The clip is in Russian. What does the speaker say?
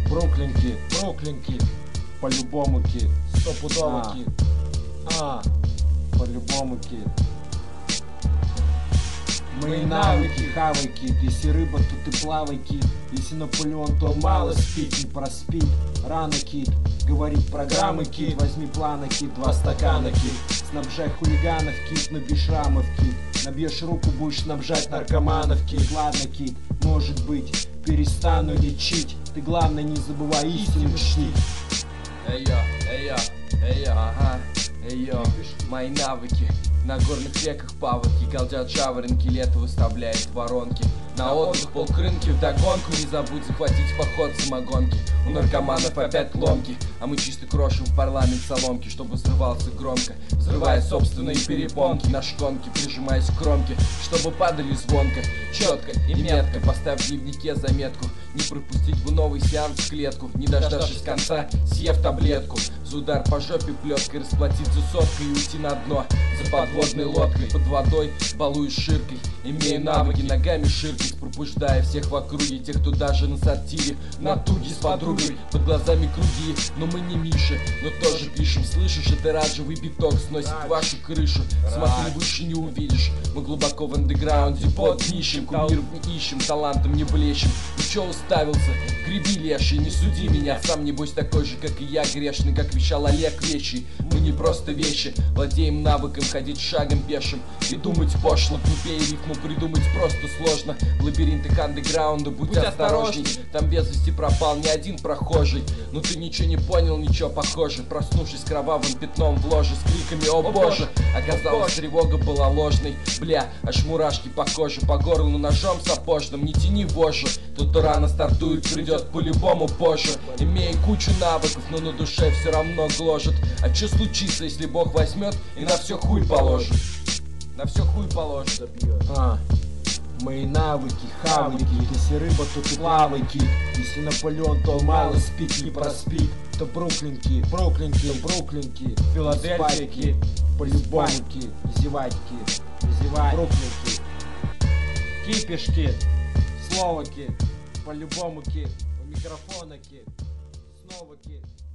Бруклин кид, по-любому кид, стопудово кид, по-любому кид. Мои навыки, хавай кид, если рыба, то ты плавай кид, если Наполеон, то мало спит, не проспит, рано кид, говорит программы кид, возьми плана кид, 2 стакана кид, снабжай хулиганов кид, набей шрамов кид, набьешь руку, будешь снабжать наркоманов кид, ладно кид, может быть, перестану лечить, ты главное не забывай истину чтить. Эй-йо, мои навыки. На горных реках паводки, галдят жаворонки, лето выставляет воронки. На отдых полкрынки, вдогонку не забудь захватить поход самогонки. У наркоманов опять ломки, а мы чисто крошим в парламент соломки, чтобы взрывался громко, взрывая собственные перепонки на шконке, прижимаясь к кромке, чтобы падали звонко, четко и метко. Поставь в дневнике заметку, не пропустить бы новый сеанс в клетку, не дождавшись конца, съев таблетку. За удар по жопе плеткой расплатиться соткой и уйти на дно за подводной лодкой. Под водой балуюсь ширкой, имею навыки ногами ширкать, пробуждая всех в округе, тех, кто даже на сортире на туге с подругой. Под глазами круги, но мы не Миши, но тоже пишем. Слышишь, это оранжевый биток сносит вашу крышу. Смотри, выше не увидишь, мы глубоко в андеграунде под днищем. Кумиров не ищем, талантом не блещем. Ну чё уставился? Греби леший, не суди меня. Сам небось такой же, как и я, грешный, как вещал Олег Вещий. Мы не просто вещи, владеем навыком ходить шагом пешим и думать пошло. Глупее рифму придумать просто сложно. В лабиринтах андеграунда будь осторожней, там без вести пропал ни один прохожий. Но ты ничего не понял, ничего похоже. Проснувшись кровавым пятном в ложе с криками «О боже!», оказалось, тревога была ложной. Бля, аж мурашки по коже, по горлу ножом сапожным. Не тяни вожжи, тот, кто рано стартует, придет по-любому позже. Имея кучу навыков, но на душе все равно гложет. А че случится, если Бог возьмет и на все хуй положит? На все хуй положит. Мои навыки, хавай кид, если рыба, то ты плавай кид, если Наполеон, то мало спит, не проспит, то Бруклин кид, Филадельфия кид, по-любому кид, зевать кид, Бруклин кид, кипиш кид, слово кид, по-любому кид, у микрофона кид, снова кид.